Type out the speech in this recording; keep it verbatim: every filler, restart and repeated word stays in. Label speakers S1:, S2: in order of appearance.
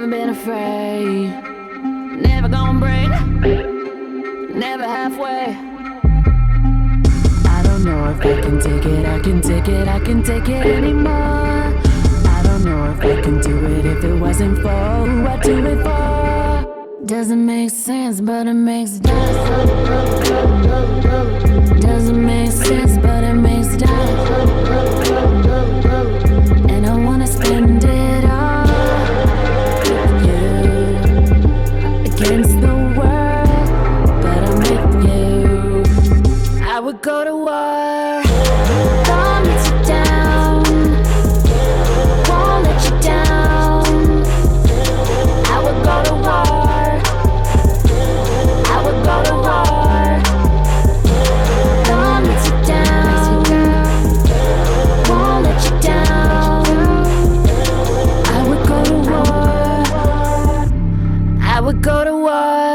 S1: been afraid. Never gonna break, never halfway. I don't know if I can take it, I can take it, I can take it anymore. I don't know if I can do it if it wasn't for who I do it for. Doesn't make sense, but it makes sense. Doesn't make sense, but it makes sense. And I wanna spend it all with you, against the world, but I'm with you. I would go to war, won't let you down, won't let you down. I would go to war, I would go to war, won't let you down, won't let you down. I would go to war, I would go to war.